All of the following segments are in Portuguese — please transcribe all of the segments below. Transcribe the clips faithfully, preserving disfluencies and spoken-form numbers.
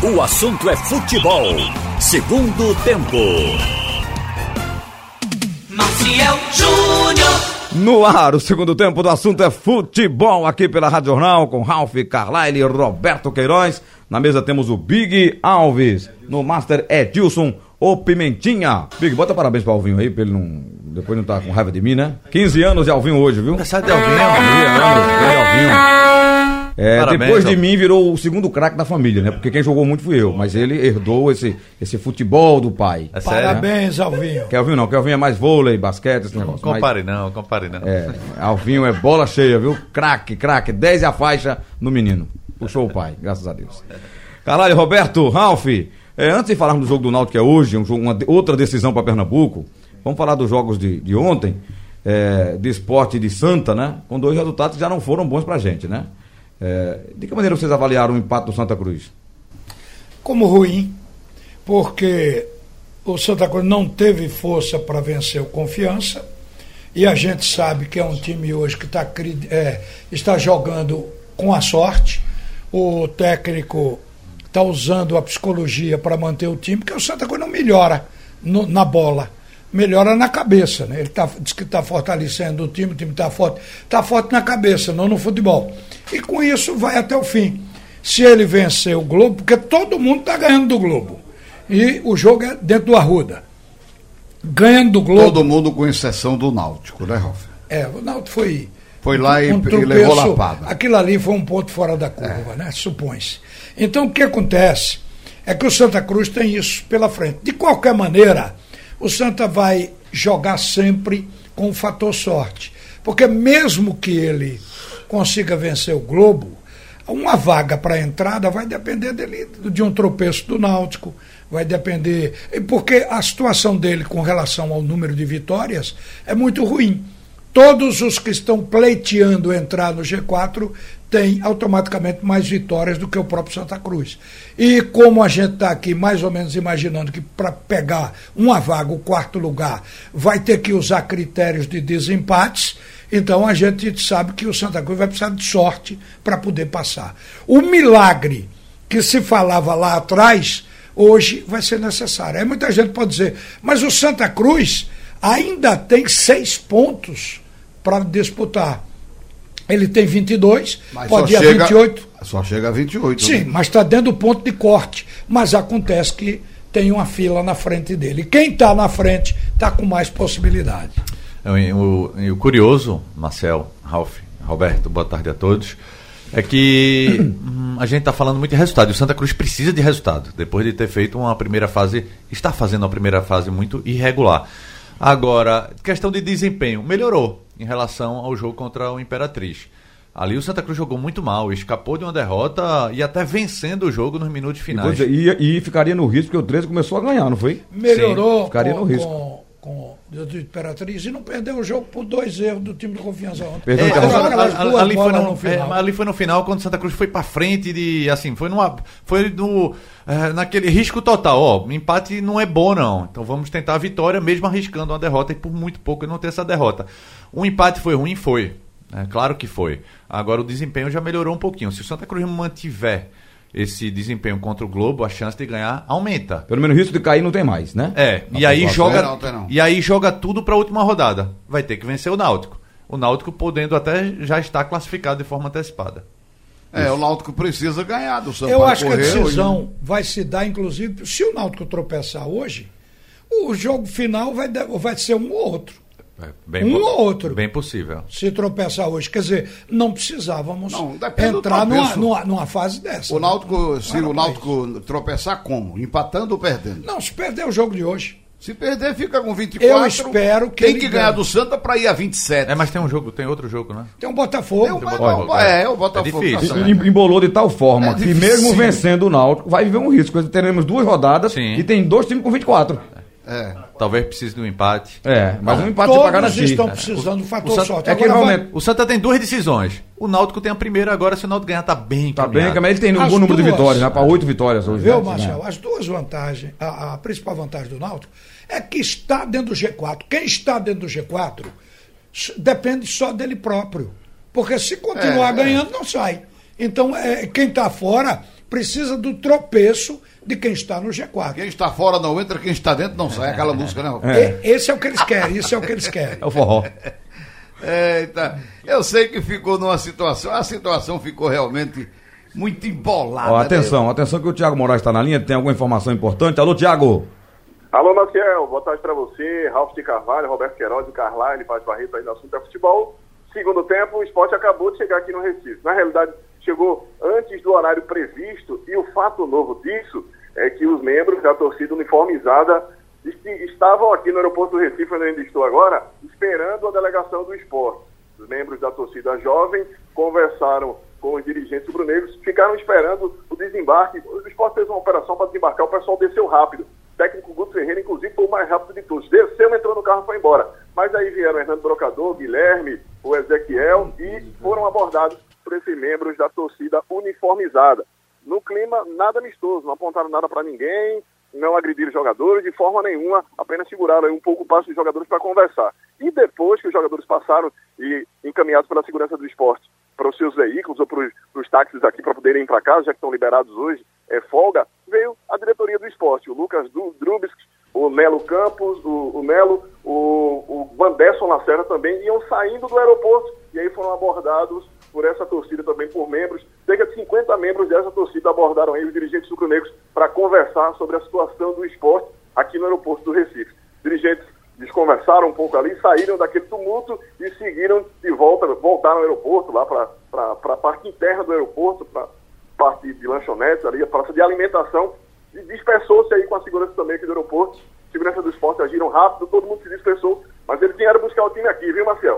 O assunto é futebol. Segundo tempo. Maciel Júnior. No ar, o segundo tempo do assunto é futebol, aqui pela Rádio Jornal, com Ralf Carlyle e Roberto Queiroz. Na mesa temos o Big Alves, no Master Edilson, o Pimentinha. Big, bota parabéns para o Alvinho aí, pra ele não, depois não tá com raiva de mim, né? quinze anos de Alvinho hoje, viu? Aniversário de Alvinho. quinze anos, grande Alvinho. É, Parabéns, depois de Alvinho. mim virou o segundo craque da família, né? Porque quem jogou muito fui eu, mas ele herdou esse, esse futebol do pai. É sério? Parabéns, Alvinho. Que Alvinho não, que Alvinho é mais vôlei, basquete, esse negócio. Não mas- compare não, compare não. É, Alvinho é bola cheia, viu? Craque, craque, dez e a faixa no menino. Puxou o pai, graças a Deus. Caralho, Roberto, Ralf, é, antes de falarmos do jogo do Náutico que é hoje, um jogo, uma, outra decisão para Pernambuco, vamos falar dos jogos de, de ontem, é, de Sport e de Santa, né? Com dois resultados que já não foram bons pra gente, né? É, de que maneira vocês avaliaram o empate do Santa Cruz? Como ruim, porque o Santa Cruz não teve força para vencer o Confiança, e a gente sabe que é um time hoje que tá, cri- é, está jogando com a sorte. O técnico está usando a psicologia para manter o time, porque o Santa Cruz não melhora no- na bola, melhora na cabeça, né? Ele tá, diz que está fortalecendo o time, o time está forte, está forte na cabeça, não no futebol. E com isso vai até o fim. Se ele vencer o Globo, porque todo mundo está ganhando do Globo, e o jogo é dentro do Arruda, ganhando do Globo. Todo mundo com exceção do Náutico, né, Ralf? É, o Náutico foi. Foi lá e- e tropeço. levou lapada. Aquilo ali foi um ponto fora da curva, né? Supõe-se. Então o que acontece é que o Santa Cruz tem isso pela frente. De qualquer maneira, o Santa vai jogar sempre com o fator sorte. Porque mesmo que ele consiga vencer o Globo, uma vaga para a entrada vai depender dele, de um tropeço do Náutico, vai depender. Porque a situação dele com relação ao número de vitórias é muito ruim. Todos os que estão pleiteando entrar no G quatro têm automaticamente mais vitórias do que o próprio Santa Cruz. E como a gente está aqui mais ou menos imaginando que para pegar uma vaga, o quarto lugar, vai ter que usar critérios de desempates, então a gente sabe que o Santa Cruz vai precisar de sorte para poder passar. O milagre que se falava lá atrás, hoje vai ser necessário. Aí muita gente pode dizer, mas o Santa Cruz ainda tem seis pontos para disputar. Ele tem vinte e dois, Mas pode só ir a chega- vinte e oito. Só chega a vinte e oito. Sim, né? mas está dentro do ponto de corte. Mas acontece que tem uma fila na frente dele. Quem está na frente está com mais possibilidade. E o, e o curioso, Marcel, Ralf, Roberto, boa tarde a todos, é que hum, a gente está falando muito de resultado. E o Santa Cruz precisa de resultado, depois de ter feito uma primeira fase, está fazendo uma primeira fase muito irregular. Agora, questão de desempenho, melhorou em relação ao jogo contra o Imperatriz. Ali o Santa Cruz jogou muito mal, escapou de uma derrota e até vencendo o jogo nos minutos E, finais. vou dizer, e, e ficaria no risco, porque o treze começou a ganhar, não foi? Melhorou ficaria com, no risco. com, com o do Imperatriz e não perdeu o jogo por dois erros do time do Confiança ontem. Perdeu É, o intervalo. aquelas ali, duas ali foi bolas no, no final. é, ali foi no final, quando o Santa Cruz foi pra frente de, assim, foi numa, foi no, é, naquele risco total, ó, empate não é bom não, então vamos tentar a vitória mesmo arriscando uma derrota e por muito pouco não ter essa derrota. O empate foi ruim? Foi, é, claro que foi. Agora o desempenho já melhorou um pouquinho. Se o Santa Cruz mantiver esse desempenho contra o Globo, a chance de ganhar aumenta. Pelo menos o risco de cair não tem mais, né? É, Na e aí pontuação. joga Não, tem não. e aí joga tudo para a última rodada. Vai ter que vencer o Náutico. O Náutico podendo até já estar classificado de forma antecipada. É, o Náutico precisa ganhar do Santa Eu Cruz. acho que a decisão vai se dar, inclusive, se o Náutico tropeçar hoje, o jogo final vai, de- vai ser um ou outro. É, bem Um po- ou outro. Bem possível. Se tropeçar hoje. Quer dizer, não precisávamos Não, depende do entrar numa, tropeço. numa, numa fase dessa. O Náutico, se Para o pra Náutico tropeçar como? Empatando ou perdendo? Não, se perder o jogo de hoje. Se perder, fica com vinte e quatro. Eu espero que Tem ele que ganhar ganhe. do Santa para ir a vinte e sete. É, mas tem um jogo, tem outro jogo, né? Tem um Botafogo. É o, Botafogo, é, é. o Botafogo. É difícil. tá certo. Em- Embolou de tal forma É que difícil. mesmo vencendo o Náutico, vai viver um risco. Teremos duas rodadas Sim. e tem dois times com vinte e quatro. É. Talvez precise de um empate. É, mas um empate de pagar Todos aqui. estão precisando do fator O Santa- sorte. é aquele Agora vai- momento. O Santa tem duas decisões. O Náutico tem a primeira, agora se o Náutico ganhar tá bem Tá encaminhado. bem, mas ele tem um As bom número de duas. vitórias, né? Para oito vitórias hoje. Viu, né? Marcel? As duas vantagens, a, a principal vantagem do Náutico é que está dentro do G quatro. Quem está dentro do G quatro s- depende só dele próprio. Porque se continuar É, é. ganhando, não sai. Então, é, quem está fora precisa do tropeço de quem está no G quatro. Quem está fora não entra, quem está dentro não sai. Aquela música, não. É. Esse é o que eles querem, isso é o que eles querem. É o forró. Eita, eu sei que ficou numa situação, a situação ficou realmente muito embolada. Ó, atenção, né? atenção que o Thiago Moraes está na linha, tem alguma informação importante. Alô, Thiago. Alô, Maciel, boa tarde para você, Ralf de Carvalho, Roberto Queiroz, Carlyle, Paz Barreto aí no assunto é futebol. Segundo tempo, o esporte acabou de chegar aqui no Recife. Na realidade, chegou antes do horário previsto e o fato novo disso é que os membros da torcida uniformizada estavam aqui no aeroporto do Recife, onde eu ainda estou agora, esperando a delegação do esporte. Os membros da torcida jovem conversaram com os dirigentes rubro-negros, ficaram esperando o desembarque. O esporte fez uma operação para desembarcar, o pessoal desceu rápido. O técnico Guto Ferreira, inclusive, foi o mais rápido de todos. Desceu, entrou no carro e foi embora. Mas aí vieram o Hernando Brocador, o Guilherme, o Ezequiel e foram abordados por esses membros da torcida uniformizada. No clima, nada amistoso, não apontaram nada para ninguém, não agrediram os jogadores de forma nenhuma, apenas seguraram aí um pouco o passo dos jogadores para conversar. E depois que os jogadores passaram e encaminhados pela segurança do esporte para os seus veículos ou para os táxis aqui para poderem ir para casa, já que estão liberados hoje, é folga, veio a diretoria do esporte, o Lucas Drubis, o Nelo Campos, o, o Nelo, o, o Vanderson Lacerda também, iam saindo do aeroporto e aí foram abordados por essa torcida também, por membros, cerca de cinquenta membros dessa torcida abordaram aí os dirigentes rubro-negros para conversar sobre a situação do esporte aqui no aeroporto do Recife. Os dirigentes desconversaram um pouco ali, saíram daquele tumulto e seguiram de volta, voltaram ao aeroporto, lá para a parte interna do aeroporto, para a parte de lanchonetes ali, a praça de alimentação, e dispersou-se aí com a segurança também aqui do aeroporto. Segurança do esporte agiram rápido, todo mundo se dispersou, mas eles vieram buscar o time aqui, viu, Marcel?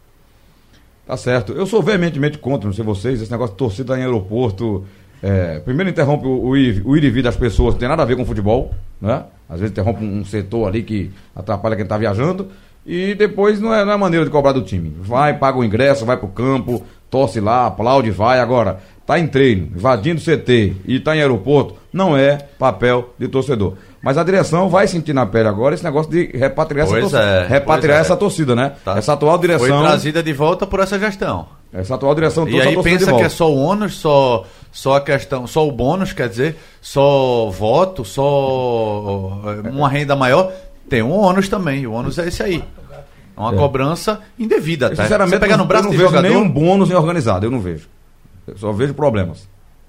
Tá certo. Eu sou veementemente contra, não sei vocês, esse negócio de torcida em aeroporto. É, primeiro interrompe o, o, ir, o ir e vir das pessoas, não tem nada a ver com futebol, né? Às vezes interrompe um, um setor ali que atrapalha quem tá viajando. E depois não é, não é maneira de cobrar do time. Vai, paga o ingresso, vai pro campo, torce lá, aplaude, vai. Agora, tá em treino, invadindo o C T e tá em aeroporto, não é papel de torcedor. Mas a direção vai sentir na pele agora esse negócio de repatriar, essa torcida, é, repatriar é. essa torcida, né? Tá. Essa atual direção. Foi trazida de volta por essa gestão. Essa atual direção E aí pensa de volta. que é só o ônus, só, só a questão, só o bônus, quer dizer, só voto, só uma renda maior. Tem um ônus também, o ônus é esse aí. É uma é. cobrança indevida, tá? Sinceramente, você pegar no braço eu não de vejo jogador, nenhum bônus em organizado, eu não vejo. Eu só vejo problemas.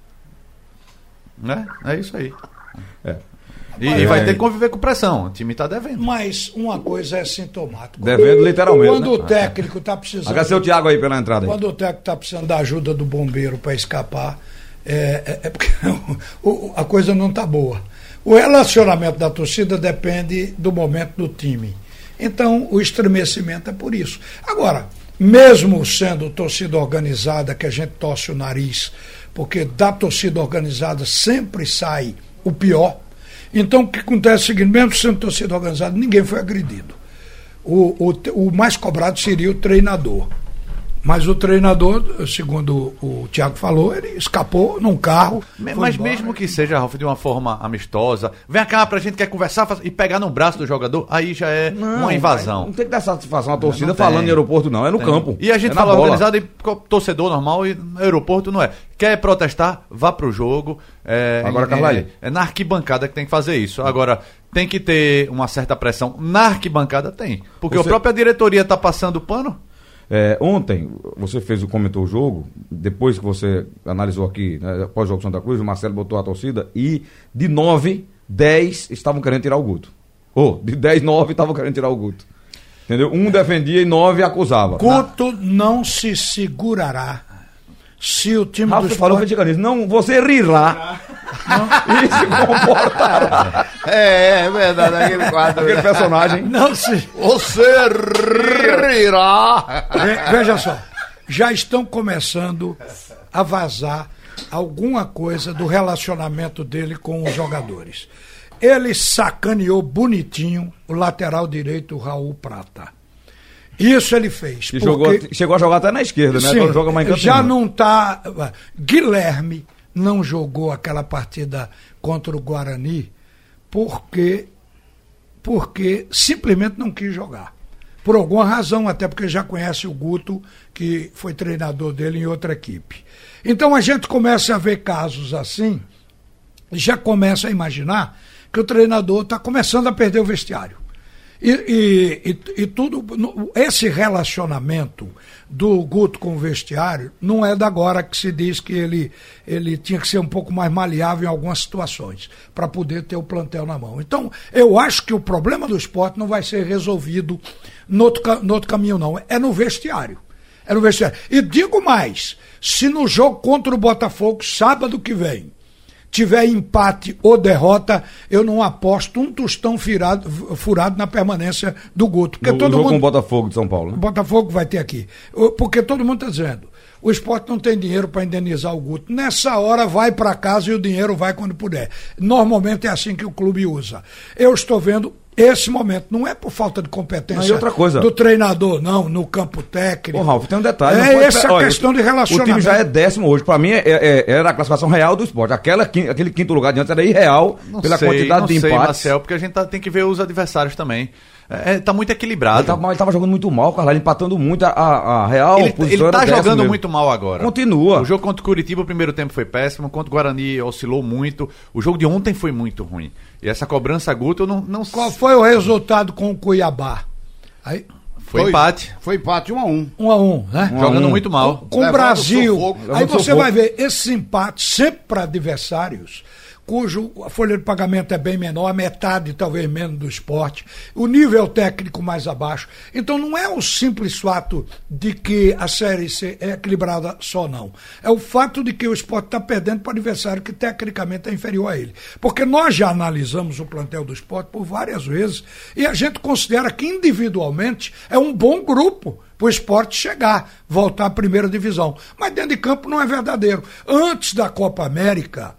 Né? É isso aí. É. E, e vai ter que conviver com pressão. O time está devendo. Mas uma coisa é sintomática. Devendo literalmente. Quando né? o técnico está precisando. Agradecer o Thiago aí pela entrada. Aí. Quando o técnico está precisando da ajuda do bombeiro para escapar, é, é, é porque o, a coisa não está boa. O relacionamento da torcida depende do momento do time. Então, o estremecimento é por isso. Agora, mesmo sendo torcida organizada, que a gente torce o nariz, porque da torcida organizada sempre sai o pior. Então, o que acontece é o seguinte, mesmo sendo torcida organizada, ninguém foi agredido. O, o, o mais cobrado seria o treinador. Mas o treinador, segundo o Thiago falou, ele escapou num carro. Mas embora. Mesmo que seja, Ralf, de uma forma amistosa, vem cá pra gente quer conversar e pegar no braço do jogador, aí já é não, uma invasão. Não tem que dar satisfação à torcida não, não falando em aeroporto, não. É no tem. campo. E a gente é fala organizado e torcedor normal e aeroporto não é. Quer protestar, vá pro jogo. É, Agora, Carlyle. É, é na arquibancada que tem que fazer isso. Agora, tem que ter uma certa pressão. Na arquibancada tem. Porque Você... a própria diretoria tá passando pano. É, ontem, você fez o comentou o jogo, depois que você analisou aqui, né, após o jogo Santa Cruz, o Marcelo botou a torcida e de nove, dez estavam querendo tirar o Guto. Ou, oh, de dez, nove estavam querendo tirar o Guto. Entendeu? Um defendia e nove acusava. Guto não se segurará se o time Rafa do falou esporte... que não, você rirá e se comportará. É, é verdade, aquele quadro. Aquele personagem. Não se... Você rirá. Veja só, já estão começando a vazar alguma coisa do relacionamento dele com os jogadores. Ele sacaneou bonitinho o lateral direito, o Raul Prata. Isso ele fez. E jogou, chegou a jogar até na esquerda, né? Sim, Quando joga mais já não está. Guilherme não jogou aquela partida contra o Guarani porque, porque simplesmente não quis jogar. por alguma razão, até porque já conhece o Guto, que foi treinador dele em outra equipe. Então a gente começa a ver casos assim, e já começa a imaginar que o treinador está começando a perder o vestiário. E, e, e, e tudo, esse relacionamento do Guto com o vestiário não é da agora que se diz que ele, ele tinha que ser um pouco mais maleável em algumas situações para poder ter o plantel na mão. Então, eu acho que o problema do Sport não vai ser resolvido no outro, no outro caminho, não. É no vestiário. É no vestiário. E digo mais, se no jogo contra o Botafogo, sábado que vem, tiver empate ou derrota, eu não aposto um tostão furado, furado na permanência do Guto. Porque no todo jogo mundo... com o Botafogo de São Paulo, né? O Botafogo vai ter aqui. Porque todo mundo está dizendo, o Sport não tem dinheiro para indenizar o Guto. Nessa hora vai para casa e o dinheiro vai quando puder. Normalmente é assim que o clube usa. Eu estou vendo esse momento, não é por falta de competência não, outra coisa. do treinador, não, no campo técnico. Ô, Ralf, tem um detalhe. É pode... essa Olha, questão de relacionamento. O time já é décimo hoje. Pra mim, é, é, era a classificação real do Sport. Aquela, aquele quinto lugar de antes era irreal não pela sei, quantidade não de sei, empates. Marcel, porque a gente tá, tem que ver os adversários também. É, tá muito equilibrado. Ele tava, ele tava jogando muito mal, Carla, empatando muito. A, a, a real Ele, posição ele tá era jogando mesmo. muito mal agora. Continua. O jogo contra o Curitiba, o primeiro tempo foi péssimo. Contra o Guarani, oscilou muito. O jogo de ontem foi muito ruim. E essa cobrança Guto, eu não, não Qual foi o resultado com o Cuiabá? Aí, Foi, foi empate. Foi empate um a um. um a um, né? Um a Jogando um. muito mal. Com o Levando Brasil. sufoco, Aí levando você sufoco. vai ver esses empates sempre para adversários cujo a folha de pagamento é bem menor, a metade talvez menos do Sport, o nível técnico mais abaixo. Então não é o simples fato de que a Série C é equilibrada só, não. É o fato de que o Sport está perdendo para o adversário que tecnicamente é inferior a ele. Porque nós já analisamos o plantel do Sport por várias vezes e a gente considera que individualmente é um bom grupo para o Sport chegar, voltar à primeira divisão. Mas dentro de campo não é verdadeiro. Antes da Copa América,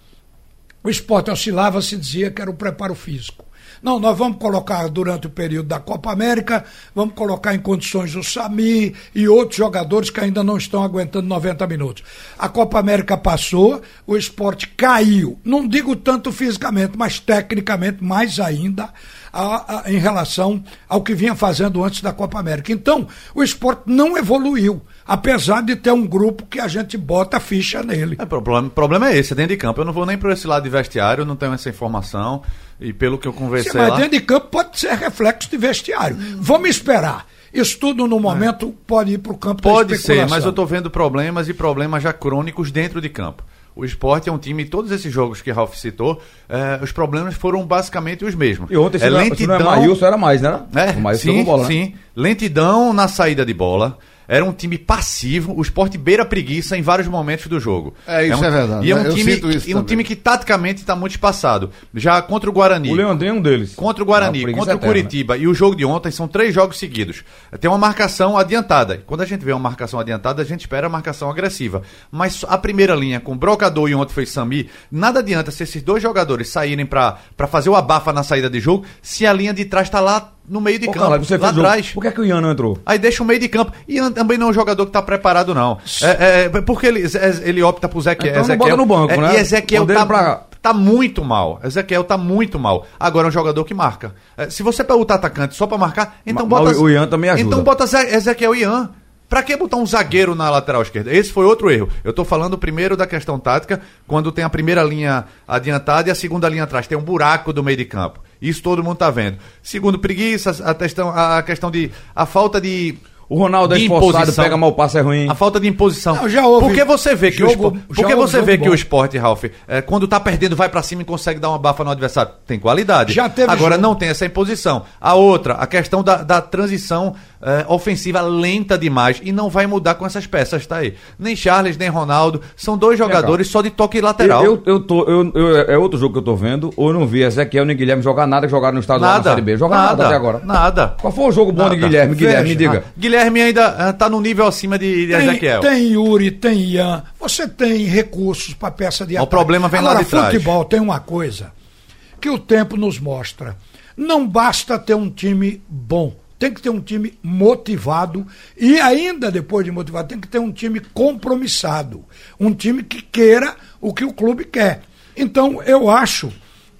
o Sport oscilava, se dizia que era o preparo físico. Não, nós vamos colocar durante o período da Copa América, vamos colocar em condições o Sami e outros jogadores que ainda não estão aguentando noventa minutos. A Copa América passou, o Sport caiu, não digo tanto fisicamente, mas tecnicamente mais ainda, a, a, em relação ao que vinha fazendo antes da Copa América. Então, o Sport não evoluiu, apesar de ter um grupo que a gente bota a ficha nele. O problema, problema é esse, é dentro de campo. Eu não vou nem por esse lado de vestiário, eu não tenho essa informação. E pelo que eu conversei Sim, mas lá... dentro de campo pode ser reflexo de vestiário. Vamos esperar. Isso tudo no momento é. pode ir para o campo pode da especulação. ser, mas eu estou vendo problemas e problemas já crônicos dentro de campo. O Sport é um time, todos esses jogos que Ralf citou, eh, os problemas foram basicamente os mesmos. E ontem, se é não, lentidão, se não é Maílson, era mais, né? É, o Maílson sim, bola, sim. Né? Lentidão na saída de bola. Era um time passivo, o Sport beira preguiça em vários momentos do jogo. É, isso é, um, é verdade. E é um, Eu time, sinto isso e um também. time que taticamente está muito espaçado. Já contra o Guarani. O Leandrinho é um deles. Contra o Guarani, Não, contra o eterna, Curitiba e o jogo de ontem são três jogos seguidos. Tem uma marcação adiantada. Quando a gente vê uma marcação adiantada, a gente espera a marcação agressiva. Mas a primeira linha, com Brocador e ontem foi Sami, nada adianta se esses dois jogadores saírem para fazer o abafa na saída de jogo, se a linha de trás está lá no meio de Ô, campo, Carla, você lá fez o- atrás. Por que, é que o Ian não entrou? Aí deixa o meio de campo. E Ian também não é um jogador que está preparado, não. É, é, porque ele, ele opta por Ezequiel. Então não Ezequiel bota no banco, é, né? E Ezequiel Poder tá, pra- tá muito mal. Ezequiel tá muito mal. Agora é um jogador que marca. É, se você botar atacante só para marcar, então Ma- bota... mas o Ian também ajuda. Então bota Ze- Ezequiel e Ian. Pra que botar um zagueiro na lateral esquerda? Esse foi outro erro. Eu tô falando primeiro da questão tática, quando tem a primeira linha adiantada e a segunda linha atrás. Tem um buraco do meio de campo. Isso todo mundo tá vendo. Segundo, preguiça, a questão, a questão de... A falta de... O Ronaldo é de esforçado, imposição. pega mal o passe, é ruim. A falta de imposição. Não, já houve Porque você vê que jogo- o Sport, já porque houve você jogo vê que bom. o Sport, Ralf, é, quando tá perdendo, vai pra cima e consegue dar uma bafa no adversário. Tem qualidade. Já teve Agora jogo. não tem essa imposição. A outra, a questão da, da transição é, ofensiva lenta demais e não vai mudar com essas peças, tá aí. Nem Charles, nem Ronaldo. São dois jogadores só de toque lateral. Eu, eu, eu tô, eu, eu- é outro jogo que eu tô vendo, ou eu não vi Ezequiel nem Guilherme jogar nada que jogaram no estadual na Nada. Série B. Jogaram nada, nada até agora. Nada. Qual foi o jogo bom de Nada. Guilherme? Guilherme, me Veja, diga. Guilherme ainda ah, tá no nível acima de, de Tem, Ezequiel. tem Yuri, tem Ian, você tem recursos para peça de O ataque. problema vem lá Agora, de trás. futebol tem uma coisa que o tempo nos mostra. Não basta ter um time bom. Tem que ter um time motivado e ainda depois de motivado tem que ter um time compromissado. Um time que queira o que o clube quer. Então eu acho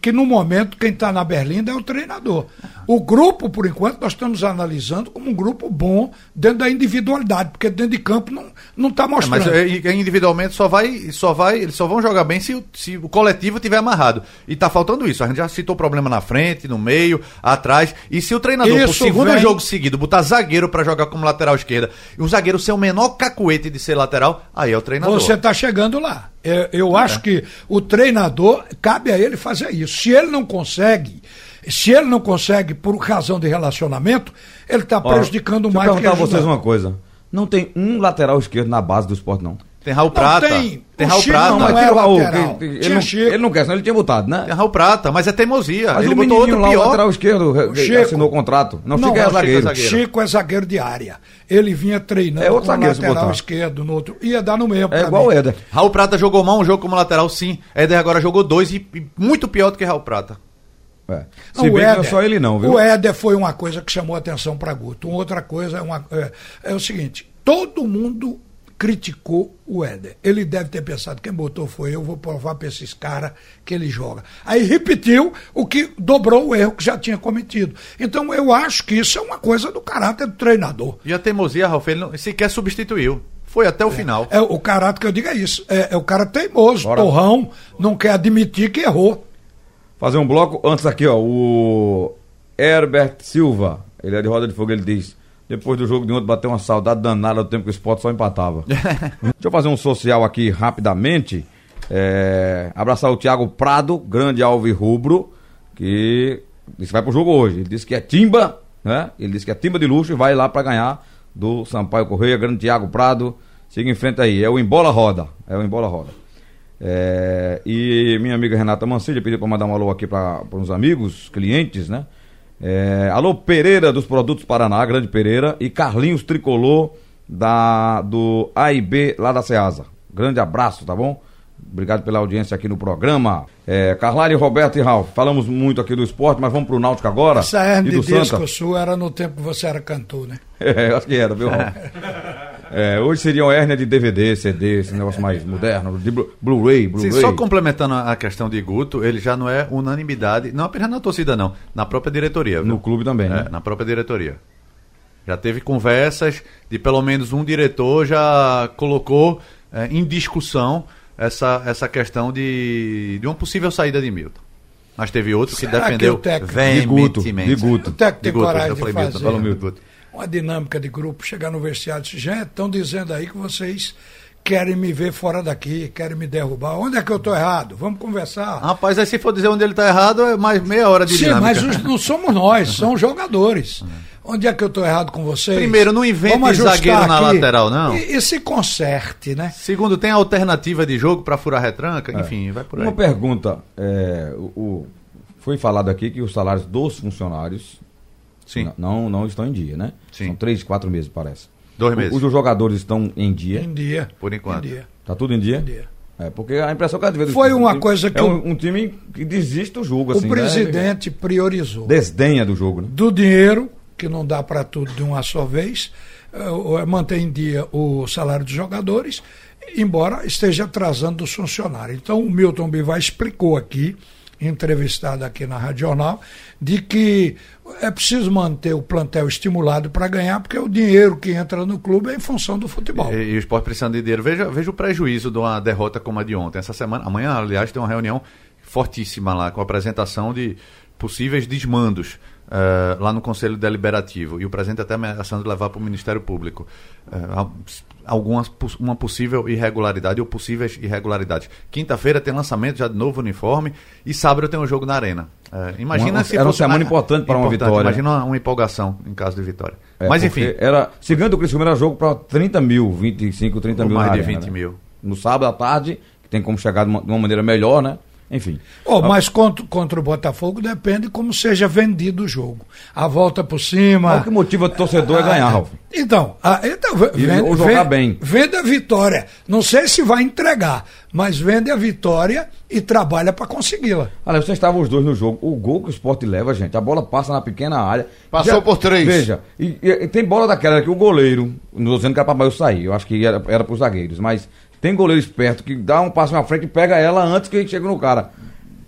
que no momento quem está na berlinda é o treinador. O grupo, por enquanto, nós estamos analisando como um grupo bom dentro da individualidade, porque dentro de campo não não está mostrando. É, mas individualmente só vai, só vai, eles só vão jogar bem se o, se o coletivo tiver amarrado. E está faltando isso. A gente já citou problema na frente, no meio, atrás. E se o treinador, Isso por segundo vem... jogo seguido, botar zagueiro para jogar como lateral esquerda, e o zagueiro ser o menor cacuete de ser lateral, aí é o treinador. Você está chegando lá. Eu, eu acho é. que o treinador, cabe a ele fazer isso. Se ele não consegue, se ele não consegue por razão de relacionamento, ele está prejudicando mais do que ajudando. Deixa eu perguntar a vocês uma coisa. Não tem um lateral esquerdo na base do Sport, não? Tem Raul Prata. Tem, tem o Raul Chico Prata. não mas é tira o Raul. lateral. que- que- Tinha Ele não, Chico. ele não quer, senão ele tinha botado, né? Tem Raul Prata, mas é teimosia. Mas Ele o botou outro menininho lá, o pior. lateral esquerdo, O ele Chico. assinou o contrato. Não, Não, Chico é o Chico é zagueiro. zagueiro. Chico é zagueiro de área. Ele vinha treinando É outro com o zagueiro, se lateral botar. esquerdo no outro. Ia dar no meio. É pra igual mim. o Éder. Raul Prata jogou mal um jogo como lateral, sim. Éder agora jogou dois e, e muito pior do que Raul Prata. É. Não, Se o bem que não é Éder- só ele não, viu? O Éder foi uma coisa que chamou a atenção para Guto. Uma outra coisa é, uma, é, é o seguinte, todo mundo criticou o Éder. Ele deve ter pensado, quem botou foi eu, vou provar para esses caras que ele joga. Aí repetiu o que dobrou o erro que já tinha cometido. Então eu acho que isso é uma coisa do caráter do treinador. E a teimosia, Ralf, ele não, sequer substituiu. Foi até o final. É, o caráter que eu digo é isso. É, é o cara teimoso, Bora. torrão, não quer admitir que errou. Fazer um bloco antes aqui, ó. O Herbert Silva, ele é de Roda de Fogo, ele diz: depois do jogo de ontem bateu uma saudade danada do tempo que o Sport só empatava. Deixa eu fazer um social aqui rapidamente. É, abraçar o Thiago Prado, grande alvo rubro, que disse que vai pro jogo hoje. Ele disse que é timba, né? Ele disse que é timba de luxo e vai lá pra ganhar do Sampaio Correia, grande Thiago Prado. Siga em frente aí, é o Embola Roda. É o Embola Roda. É, e minha amiga Renata Mancilha pediu para mandar um alô aqui para uns amigos, clientes, né? É, alô Pereira dos Produtos Paraná, grande Pereira, e Carlinhos Tricolor da, do A e B lá da Ceasa. Grande abraço, tá bom? Obrigado pela audiência aqui no programa. É, Carlyle, Roberto e Ralf, falamos muito aqui do esporte, mas vamos pro Náutico agora. Essa hernia e do de disco Santa. sua era no tempo que você era cantor, né? É, acho que era, viu, Ralf? É, hoje seria uma hérnia de D V D, C D, esse negócio mais moderno, de Blu- Blu-ray, Blu-ray. Sim, só complementando a a questão de Guto, ele já não é unanimidade, não apenas na torcida não, na própria diretoria. Viu? No clube também, né? É, na própria diretoria. Já teve conversas de pelo menos um diretor já colocou é, em discussão essa, essa questão de, de uma possível saída de Milton. Mas teve outro que Será que defendeu o técnico- De Guto, veementemente. de Guto. O técnico tem De Guto, coragem eu de falei Milton, fazer falou Milton. uma dinâmica de grupo, chegar no vestiário e dizer, gente, estão dizendo aí que vocês querem me ver fora daqui, querem me derrubar. Onde é que eu estou errado? Vamos conversar. Rapaz, aí se for dizer onde ele está errado, é mais meia hora de Sim, dinâmica. mas os- não somos nós, são os jogadores. Onde é que eu estou errado com vocês? Primeiro, não invente Vamos ajustar zagueiro na aqui lateral, não. E, e se conserte, né? Segundo, tem alternativa de jogo para furar retranca, enfim, vai por aí. Uma pergunta, é, o, o- foi falado aqui que os salários dos funcionários Sim. n- não, não estão em dia, né? Sim. São três, quatro meses, parece. Dois meses. Os dos jogadores estão em dia. Em dia. Por enquanto. Em dia. Tá tudo em dia? Em dia. É, porque a impressão que às vezes Foi um uma time- coisa que é o- um, um time que desiste do jogo, O assim, né? presidente priorizou. Desdenha do jogo, né? Do dinheiro, que não dá para tudo de uma só vez, eh, mantém em dia o salário dos jogadores, embora esteja atrasando dos funcionários. Então o Milton Bivar explicou aqui, entrevistado aqui na Rádio Jornal, de que é preciso manter o plantel estimulado para ganhar, porque o dinheiro que entra no clube é em função do futebol. E, e o esporte precisando de dinheiro. Veja, veja o prejuízo de uma derrota como a de ontem. Essa semana, amanhã, aliás, tem uma reunião fortíssima lá, com a apresentação de possíveis desmandos eh, lá no Conselho Deliberativo. E o presidente até ameaçando levar para o Ministério Público eh, algumas, uma possível irregularidade ou possíveis irregularidades. Quinta-feira tem lançamento já de novo uniforme e sábado tem um jogo na Arena. Eh, imagina Uma- se era uma fosse semana importante para uma vitória. Imagina uma, uma empolgação em caso de vitória. É, Mas porque enfim, Era, segundo o Criciúma, era jogo para trinta mil, vinte e cinco, trinta ou mil mais na de arena, vinte né? mil. No sábado à tarde, que tem como chegar de uma, de uma maneira melhor, né? Enfim. Oh, mas contra, contra o Botafogo depende como seja vendido o jogo. A volta por cima. O que motiva o torcedor é ganhar, Ralf. Então, ah, então E vende, ou jogar vende- bem. vende a vitória. Não sei se vai entregar, mas vende a vitória e trabalha para consegui-la. Olha, vocês estavam os dois no jogo. O gol que o Sport leva, gente, a bola passa na pequena área. Passou por três. Veja, e, e- e tem bola daquela que o goleiro, não estou dizendo que era para Baio sair, eu acho que era, era para os zagueiros, mas tem goleiro esperto que dá um passo na frente e pega ela antes que chegue no cara.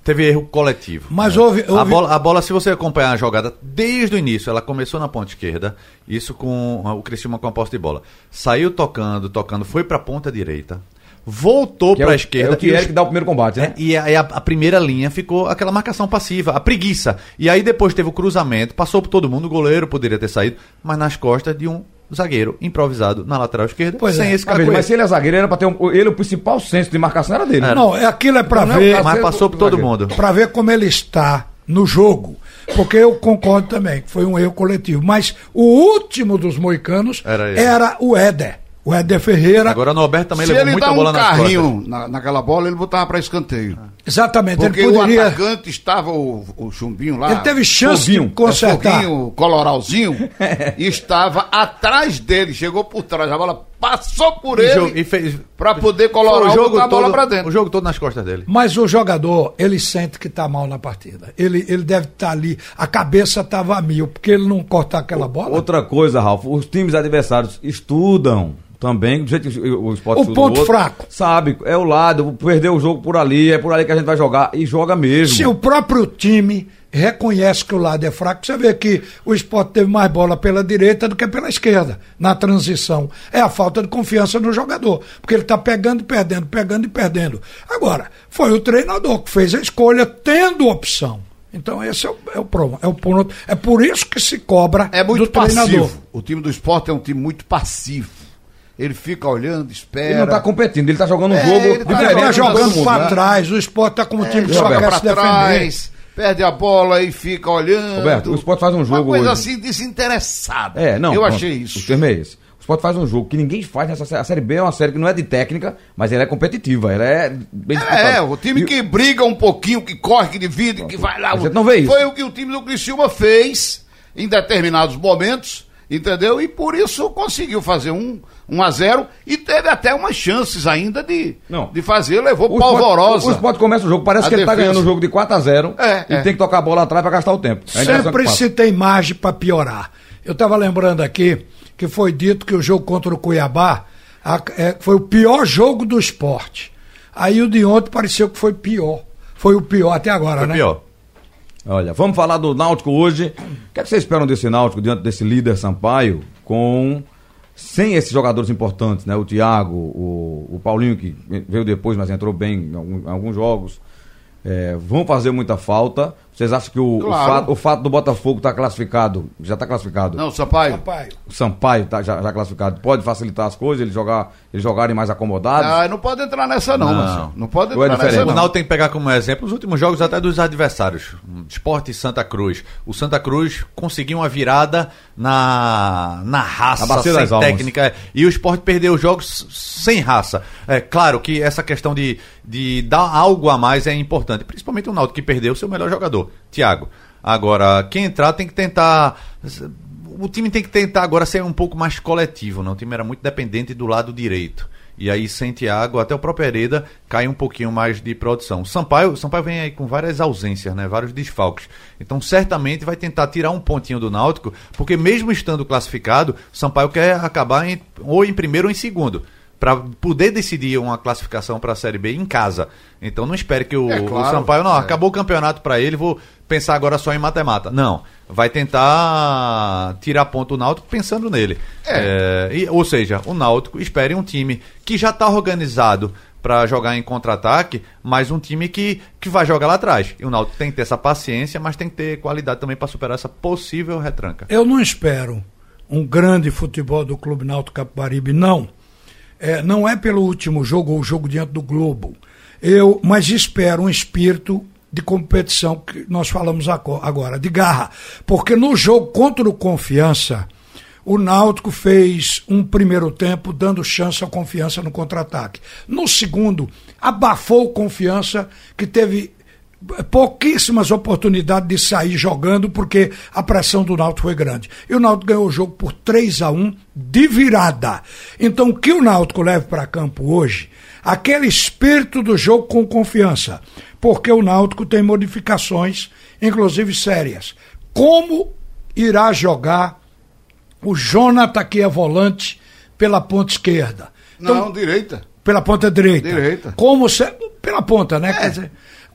teve erro coletivo. Mas né? houve, houve... A, bola, a bola, se você acompanhar a jogada desde o início, ela começou na ponta esquerda, isso com o Criciúma com a posse de bola. Saiu tocando, tocando, foi pra ponta direita, voltou para a esquerda. É o que é que dá o primeiro combate, né? É, e aí a, a primeira linha ficou aquela marcação passiva, a preguiça. E aí depois teve o cruzamento, passou por todo mundo, o goleiro poderia ter saído, mas nas costas de um zagueiro improvisado na lateral esquerda, pois sem é. esse Ah, cacoete. mas se ele é zagueiro, era pra ter um, ele, o principal senso de marcação era dele. Era. Não, é aquilo é para Não, ver, não, Mas passou por todo zagueiro. mundo. para ver como ele está no jogo. Porque eu concordo também que foi um erro coletivo. Mas o último dos moicanos Era era, ele. o Éder. O Éder Ferreira. Agora o Norberto também Se levou ele muita dá um bola nas carrinho costas. na, naquela bola, ele botava para escanteio. Exatamente. Porque ele poderia. o atacante estava, o, o Chumbinho lá. Ele teve chance Foguinho. de consertar. O coloralzinho, e estava atrás dele, chegou por trás, a bola passou por E ele jogo- e fez- para poder Foi colorar o e jogo botar a bola todo, para dentro. o jogo todo nas costas dele. Mas o jogador, ele sente que está mal na partida. Ele, ele deve estar ali. A cabeça estava a mil, porque ele não cortar aquela bola. Outra coisa, Ralf, os times adversários estudam também, do jeito que o Sport O estuda ponto outro, fraco. sabe, é o lado, perder o jogo por ali, é por ali que a gente vai jogar, e joga mesmo. Se o próprio time reconhece que o lado é fraco, você vê que o Sport teve mais bola pela direita do que pela esquerda, na transição. É a falta de confiança no jogador, porque ele está pegando e perdendo, pegando e perdendo. Agora, foi o treinador que fez a escolha tendo opção. Então esse é o, é o problema. É, o ponto, é por isso que se cobra É muito do treinador. passivo. O time do Sport é um time muito passivo. Ele fica olhando, espera. Ele não tá competindo, ele tá jogando um É, jogo ele tá Ele diferente está de todo jogando mundo, para né? trás, o Sport está como um time que só joga quer pra se defender. trás, perde a bola e fica olhando. Roberto, o Sport faz um jogo Uma coisa hoje. assim desinteressada. É, não. Eu pronto, achei O isso. termo é esse. O Sport faz um jogo que ninguém faz nessa série. A Série B é uma série que não é de técnica, mas ela é competitiva, ela é bem disputada. É, o time E- que briga um pouquinho, que corre, que divide, que vai lá. A gente não vê isso. Foi o que o time do Criciúma fez em determinados momentos, entendeu? E por isso conseguiu fazer um, um a zero e teve até umas chances ainda de, Não. de fazer, levou O polvorosa. Sport, o Sport começa o jogo, parece A que ele tá defesa. ganhando o jogo de quatro a zero É, e é. tem que tocar a bola atrás pra gastar o tempo. É a impressão Sempre que passa. se tem margem para piorar. Eu estava lembrando aqui que foi dito que o jogo contra o Cuiabá a- é, foi o pior jogo do esporte. Aí o de ontem pareceu que foi pior. Foi o pior até agora, Foi né? pior. Olha, vamos falar do Náutico hoje. O que, é que vocês esperam desse Náutico diante desse líder Sampaio, com sem esses jogadores importantes, né? O Thiago, o, o Paulinho, que veio depois, mas entrou bem em, algum- em alguns jogos. É, vão fazer muita falta. Vocês acham que o, o Claro. fato, o fato do Botafogo estar classificado, já está classificado? Não, Sampaio. Sampaio. O Sampaio tá já, já classificado, pode facilitar as coisas, eles, jogar, eles jogarem mais acomodados? Ah, não pode entrar nessa não, Não. Marcelo. Não pode Ou é entrar diferente? nessa O não. Náutico tem que pegar como exemplo os últimos jogos até dos adversários. Sport e Santa Cruz. O Santa Cruz conseguiu uma virada na, na raça, Na bacia sem das almas. técnica. E o Sport perdeu os jogos sem raça. É claro que essa questão de, de dar algo a mais é importante. Principalmente o Náutico que perdeu o seu melhor jogador, Thiago. Agora, quem entrar tem que tentar... O time tem que tentar agora ser um pouco mais coletivo, né? O time era muito dependente do lado direito. E aí, sem Thiago, até o próprio Hereda cai um pouquinho mais de produção. O Sampaio, o Sampaio vem aí com várias ausências, né? Vários desfalques. Então, certamente vai tentar tirar um pontinho do Náutico, porque mesmo estando classificado, o Sampaio quer acabar em, ou em primeiro ou em segundo, para poder decidir uma classificação para a Série B em casa. Então, não espere que o, É claro, o Sampaio, não, é. acabou o campeonato para ele, vou pensar agora só em mata-mata. Não, vai tentar tirar ponto do Náutico pensando nele. É, e, ou seja, o Náutico espere um time que já está organizado para jogar em contra-ataque, mas um time que, que vai jogar lá atrás. E o Náutico tem que ter essa paciência, mas tem que ter qualidade também para superar essa possível retranca. Eu não espero um grande futebol do Clube Náutico Capibaribe, não. É, não é pelo último jogo ou o jogo diante do Globo. Eu, mas espero um espírito de competição que nós falamos aco- agora, de garra. Porque no jogo contra o Confiança, o Náutico fez um primeiro tempo dando chance ao Confiança no contra-ataque. No segundo, abafou o Confiança, que teve pouquíssimas oportunidades de sair jogando, porque a pressão do Náutico foi grande. E o Náutico ganhou o jogo por três a um de virada. Então, o que o Náutico leva para campo hoje, aquele espírito do jogo com Confiança, porque o Náutico tem modificações, inclusive sérias. Como irá jogar o Jonathan, que é volante, pela ponta esquerda? Não, direita. Pela ponta direita. Direita. Como se... Pela ponta, né? Quer dizer,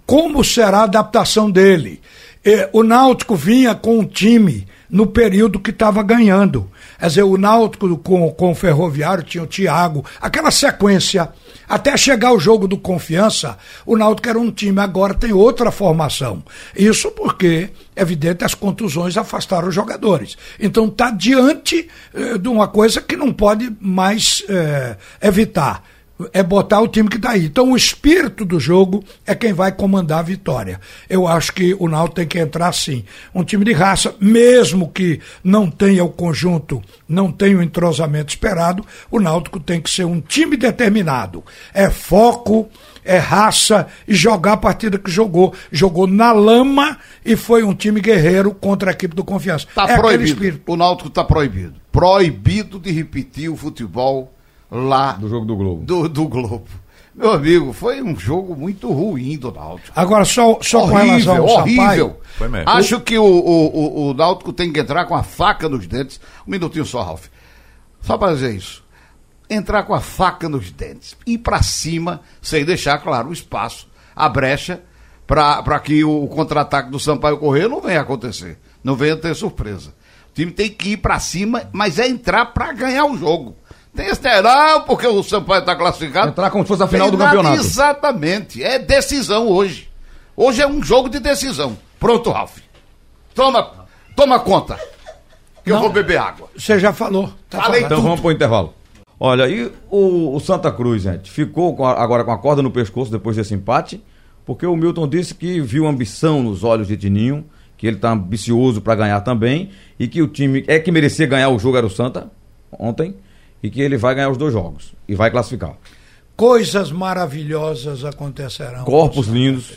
como será a adaptação dele. É, o Náutico vinha com um time no período que estava ganhando. Quer dizer, o Náutico com, com o Ferroviário tinha o Thiago, aquela sequência, até chegar o jogo do Confiança, o Náutico era um time, agora tem outra formação. Isso porque, é evidente, as contusões afastaram os jogadores. Então está diante eh, de uma coisa que não pode mais eh, evitar. É botar o time que está aí. Então o espírito do jogo é quem vai comandar a vitória. Eu acho que o Náutico tem que entrar sim. Um time de raça, mesmo que não tenha o conjunto, não tenha o entrosamento esperado, o Náutico tem que ser um time determinado. É foco, é raça e jogar a partida que jogou. Jogou na lama e foi um time guerreiro contra a equipe do Confiança. Está é proibido. O Náutico está proibido. Proibido de repetir o futebol lá do jogo do Globo. Do, do Globo. Meu amigo, foi um jogo muito ruim do Náutico. Agora, só, só horrível, com relação ao horrível. Sampaio. Foi mesmo. Acho que o, o, o, o Náutico tem que entrar com a faca nos dentes. Um minutinho só, Ralf. Só para dizer isso. Entrar com a faca nos dentes. Ir para cima, sem deixar, claro, o espaço, a brecha, para que o contra-ataque do Sampaio Corrêa não venha acontecer. Não venha ter surpresa. O time tem que ir para cima, mas é entrar para ganhar o jogo. Tem esse não, porque o Sampaio está classificado. Entrar como se fosse a final Tem do nada, campeonato. Exatamente. É decisão hoje. Hoje é um jogo de decisão. Pronto, Ralf. Toma, toma conta. Que Não, eu vou beber água. Você já falou. Tá Falei falando. Então tudo. vamos pro intervalo. Olha, e o, o Santa Cruz, gente, ficou com a- agora com a corda no pescoço depois desse empate, porque o Milton disse que viu ambição nos olhos de Tininho, que ele tá ambicioso para ganhar também, e que o time é que merecia ganhar o jogo era o Santa, ontem, e que ele vai ganhar os dois jogos, e vai classificar. Coisas maravilhosas acontecerão. Corpos lindos.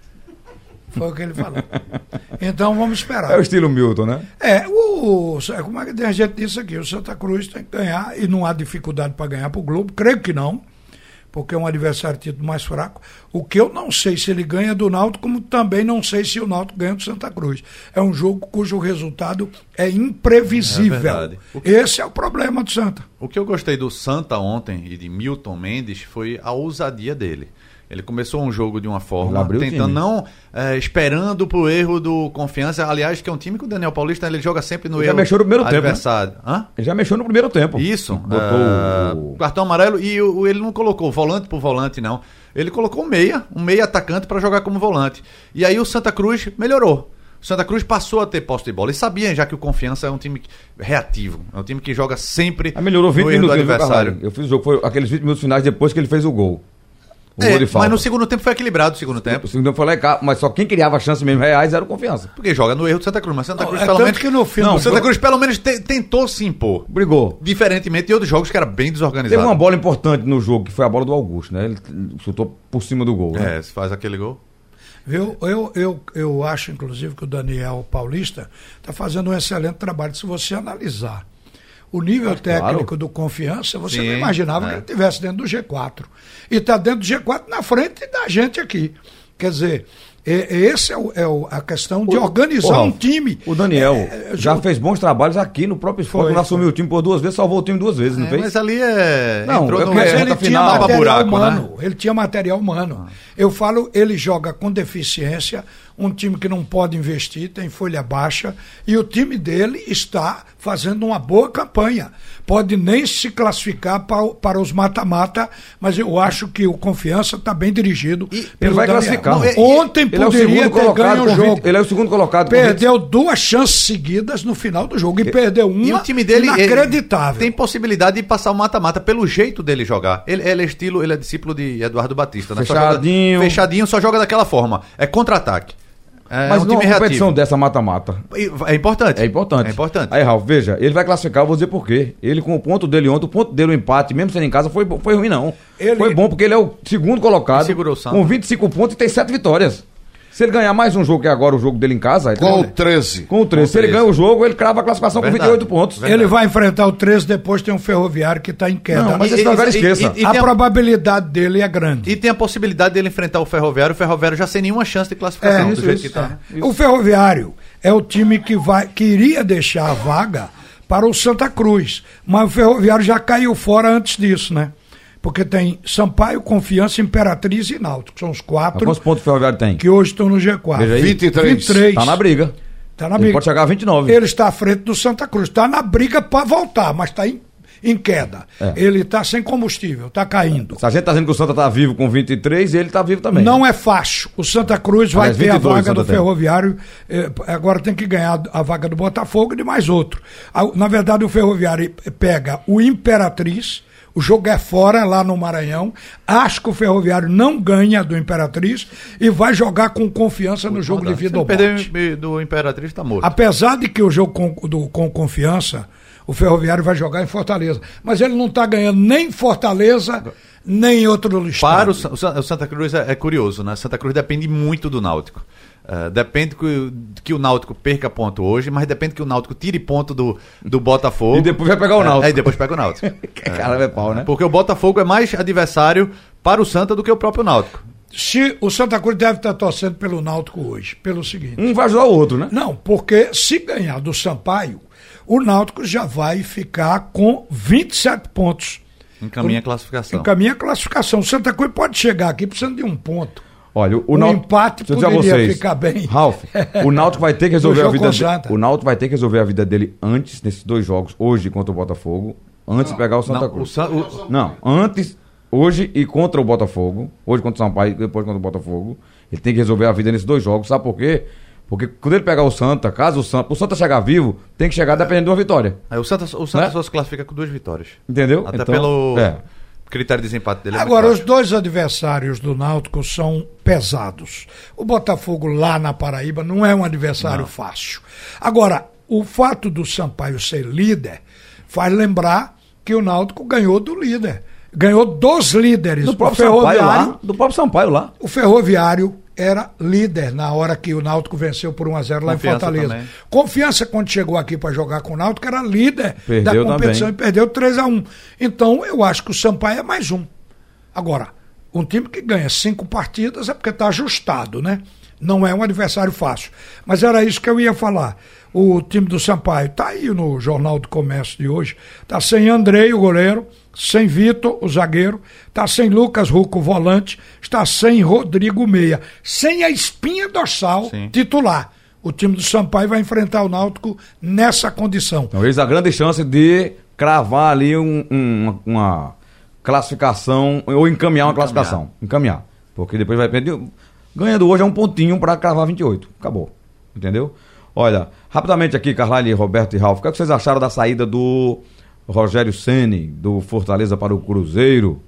Foi o que ele falou. Então vamos esperar. É o estilo Milton, né? É, o, como é que a gente disse aqui, o Santa Cruz tem que ganhar e não há dificuldade para ganhar para o Globo, creio que não, porque é um adversário tido mais fraco. O que eu não sei se ele ganha do Náutico, como também não sei se o Náutico ganha do Santa Cruz. É um jogo cujo resultado é imprevisível. É verdade. Esse é o problema do Santa. O que eu gostei do Santa ontem e de Milton Mendes foi a ousadia dele. Ele começou um jogo de uma Ele forma, abriu o tentando time. não, é, esperando pro erro do Confiança. Aliás, que é um time que o Daniel Paulista, ele joga sempre no Ele já erro mexeu no primeiro tempo, né? adversário. Hã? Ele já mexeu no primeiro tempo. Isso. Botou ah, o... cartão amarelo e o, ele não colocou volante por volante, não. Ele colocou um meia, um meia atacante para jogar como volante. E aí o Santa Cruz melhorou. O Santa Cruz passou a ter posse de bola. E sabia já que o Confiança é um time reativo. É um time que joga sempre Ah, melhorou vinte no erro do minutos do adversário. Eu fiz o jogo, foi aqueles vinte minutos finais depois que ele fez o gol. O É, gol de falta. mas no segundo tempo foi equilibrado o segundo tempo. O segundo tempo foi lá e cá, mas só quem criava a chance mesmo reais era o Confiança. Porque joga no erro do Santa Cruz. Mas Santa Não, Cruz é pelo tanto menos. que no fim não, do o Santa jogo- Cruz pelo menos te- tentou se impor. Brigou. Diferentemente de outros jogos que era bem desorganizado. Teve uma bola importante no jogo, que foi a bola do Augusto, né? Ele chutou por cima do gol. Né? É, se faz aquele gol. Viu? Eu, eu, eu acho, inclusive, que o Daniel Paulista está fazendo um excelente trabalho. Se você analisar o nível técnico claro. do Confiança, você Sim, não imaginava é. que ele estivesse dentro do G quatro. E está dentro do G quatro na frente da gente aqui. Quer dizer, e- esse é, o- é o- a questão de O- organizar Ô, um Ralf, time. O Daniel É, é, já jogo- fez bons trabalhos aqui no próprio esporte. Foi, Quando assumiu foi. o time por duas vezes, salvou o time duas vezes, não É, fez? mas ali é. Não, entrou é no porque Mas é, ele reta tinha final, material buraco, humano, né? ele tinha material humano. Eu falo, ele joga com deficiência, um time que não pode investir, tem folha baixa, e o time dele está fazendo uma boa campanha. Pode nem se classificar para, o- para os mata-mata, mas eu acho que o Confiança está bem dirigido. Ele pelo vai Daniel. classificar. Não, Ele- Ontem ele é o poderia segundo ter colocado ganho o com jogo. vinte ele é o segundo colocado com Perdeu duas chances seguidas no final do jogo, e perdeu uma E o time dele inacreditável. ele tem possibilidade de passar o mata-mata pelo jeito dele jogar. Ele, ele é estilo, ele é discípulo de Eduardo Batista, né? Só joga- Fechadinho. fechadinho, só joga daquela forma. É contra-ataque. É Mas um numa time competição reativo. dessa mata-mata. E- É importante. É importante. É importante. Aí, Ralf, veja, ele vai classificar, eu vou dizer por quê. Ele com o ponto dele ontem, o ponto dele, o empate, mesmo sendo em casa, foi, foi ruim, não. Ele- Foi bom porque ele é o segundo colocado, Ele segurou o Santa. com vinte e cinco pontos e tem sete vitórias. Se ele ganhar mais um jogo que é agora o jogo dele em casa... ele Com o tem- treze. Com o treze. Se ele treze. ganha o jogo, ele crava a classificação Verdade. com vinte e oito pontos. Verdade. Ele vai enfrentar o treze, depois tem um Ferroviário que está em queda. Não, mas E- esse e- lugar e- esqueça. e- e- a tem a- probabilidade dele é grande. E tem a possibilidade dele enfrentar o Ferroviário, o Ferroviário já sem nenhuma chance de classificação, É, do isso, jeito isso, que tá. é. O Ferroviário é o time que vai, que iria deixar a vaga para o Santa Cruz, mas o Ferroviário já caiu fora antes disso, né? Porque tem Sampaio, Confiança, Imperatriz e Náutico. São os quatro. Quantos pontos o Ferroviário tem? Que hoje estão no G quatro. Veja aí. vinte e três. vinte e três. Tá na briga. Tá na Ele briga. pode chegar a vinte e nove. Ele está à frente do Santa Cruz. Está na briga para voltar, mas está em, em queda. É. Ele está sem combustível, está caindo. Se a gente tá dizendo que o Santa tá vivo com vinte e três, ele tá vivo também. Não é fácil. O Santa Cruz vai Aliás, ter a vinte e dois vaga do Santa tem. Ferroviário. eh, agora tem que ganhar a vaga do Botafogo e de mais outro. A- Na verdade, o Ferroviário pega o Imperatriz. O jogo é fora, lá no Maranhão. Acho que o Ferroviário não ganha do Imperatriz e vai jogar com confiança no jogo de vida ou Se morte. perder do Imperatriz, tá morto. Apesar de que o jogo com, do, com confiança, o Ferroviário vai jogar em Fortaleza. Mas ele não está ganhando nem em Fortaleza, nem em outro estado. Para o, Sa- o Sa- o Santa Cruz é, é curioso, né? Santa Cruz depende muito do Náutico. Uh, depende que, que o Náutico perca ponto hoje, mas depende que o Náutico tire ponto do, do Botafogo. E depois vai pegar o Náutico. É, aí depois pega o Náutico. Caramba, é pau, né? Porque o Botafogo é mais adversário para o Santa do que o próprio Náutico. Se o Santa Cruz deve estar torcendo pelo Náutico hoje, pelo seguinte. Um vai ajudar o outro, né? Não, porque se ganhar do Sampaio, o Náutico já vai ficar com vinte e sete pontos. Encaminha a classificação. Encaminha a classificação. O Santa Cruz pode chegar aqui precisando de um ponto. Olha, o, Um Náutico- empate deixa eu dizer a poderia vocês, ficar bem. Ralf, o Náutico vai ter que resolver No a jogo vida com o dele. Santa. O Náutico vai ter que resolver a vida dele antes desses dois jogos, hoje contra o Botafogo, antes de pegar o Santa Não, Cruz. o Sa- o- Não, antes, hoje e contra o Botafogo, hoje contra o Sampaio e depois contra o Botafogo, ele tem que resolver a vida nesses dois jogos, sabe por quê? Porque quando ele pegar o Santa, caso o Santa, o Santa chegar vivo, tem que chegar dependendo de uma vitória, É, o Santa, o Santa Né? só se classifica com duas vitórias. entendeu? Até Então, pelo é. critério de desempate dele. é Agora, muito os dois adversários do Náutico são pesados. O Botafogo lá na Paraíba não é um adversário fácil. Agora, o fato do Sampaio ser líder faz lembrar que o Náutico ganhou do líder. Ganhou dos líderes. Do O próprio Sampaio Ferroviário, lá, do próprio Sampaio lá. o Ferroviário era líder na hora que o Náutico venceu por um a zero lá Confiança em Fortaleza. também. Confiança, quando chegou aqui para jogar com o Náutico, era líder Perdeu da competição também. e perdeu três a um. Então, eu acho que o Sampaio é mais um. Agora, um time que ganha cinco partidas é porque está ajustado, né? Não é um adversário fácil. Mas era isso que eu ia falar. O time do Sampaio está aí no Jornal do Comércio de hoje. Está sem Andrei, o goleiro, sem Vitor, o zagueiro, está sem Lucas Ruco, o volante, está sem Rodrigo Meia, sem a espinha dorsal Sim. titular. O time do Sampaio vai enfrentar o Náutico nessa condição. Então, eles a grande chance de cravar ali um- um- uma classificação, ou encaminhar uma classificação. Encaminhar. Porque depois vai perder. Ganhando hoje é um pontinho para cravar vinte e oito. Acabou. Entendeu? Olha, rapidamente aqui, Carlyle, Roberto e Ralf, o que, é que vocês acharam da saída do Rogério Ceni, do Fortaleza para o Cruzeiro?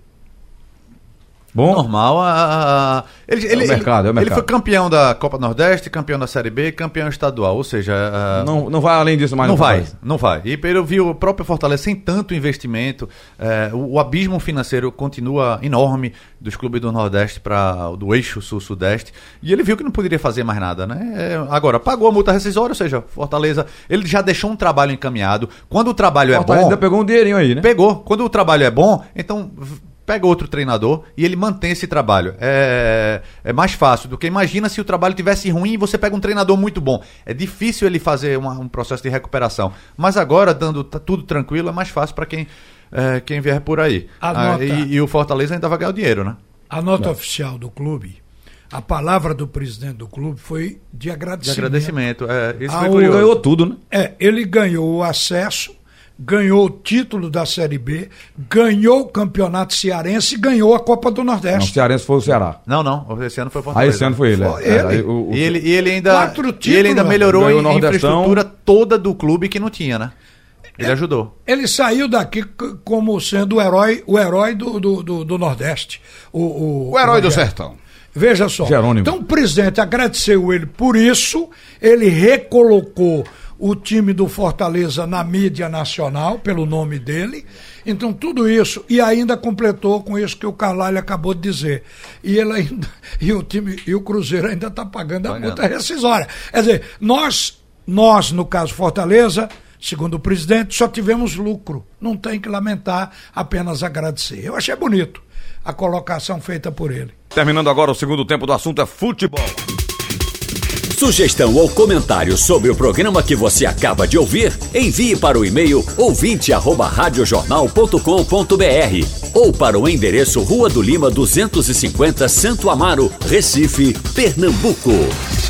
Bom? normal. A, a- a- ele, ele, o mercado, é o ele mercado. foi campeão da Copa Nordeste, campeão da Série B, campeão estadual. Ou seja, a- Não, não vai além disso mais. não no vai, Fortaleza. não vai. E eu vi o próprio Fortaleza sem tanto investimento, é, o, o abismo financeiro continua enorme dos clubes do Nordeste para do eixo sul-sudeste. E ele viu que não poderia fazer mais nada, né? É, agora, pagou a multa rescisória, ou seja, Fortaleza, ele já deixou um trabalho encaminhado. Quando o trabalho é Fortaleza bom, ainda pegou um dinheirinho aí, né? pegou. Quando o trabalho é bom, então v- pega outro treinador e ele mantém esse trabalho. É, é mais fácil do que imagina se o trabalho tivesse ruim e você pega um treinador muito bom. É difícil ele fazer uma- um processo de recuperação. Mas agora, dando tá tudo tranquilo, é mais fácil para quem, é, quem vier por aí. Anota. Ah, e, e o Fortaleza ainda vai ganhar o dinheiro, né? A nota oficial do clube, a palavra do presidente do clube foi de De agradecimento. agradecimento. É, isso foi Ao- curioso. Ganhou tudo, né? É, ele ganhou o acesso, ganhou o título da Série B, ganhou o Campeonato Cearense e ganhou a Copa do Não, o Nordeste. Cearense foi o Ceará. Não, não. Esse ano foi o Aí Fortaleza. esse ano foi ele. Foi é. É, ele. aí o- o- E ele, e ele ainda, Quatro e ele ainda títulos, melhorou ganhou a o Nordestão. infraestrutura toda do clube que não tinha, né? Ele ajudou. Ele saiu daqui c- como sendo o herói, o herói do, do, do- do Nordeste. O, o, O herói do Rogério. sertão. Veja só. Jerônimo. Então o presidente agradeceu ele por isso, ele recolocou o time do Fortaleza na mídia nacional, pelo nome dele. Então tudo isso, e ainda completou com isso que o Carlalho acabou de dizer. E ele ainda, e o time, e o Cruzeiro ainda está pagando a Pagando. multa rescisória. Quer dizer, nós, nós, no caso Fortaleza, segundo o presidente, só tivemos lucro. Não tem que lamentar, apenas agradecer. Eu achei bonito a colocação feita por ele. Terminando agora o segundo tempo do assunto é futebol. Sugestão ou comentário sobre o programa que você acaba de ouvir, envie para o e-mail ouvinte arroba radiojornal ponto com ponto br. ou para o endereço Rua do Lima duzentos e cinquenta, Santo Amaro, Recife, Pernambuco.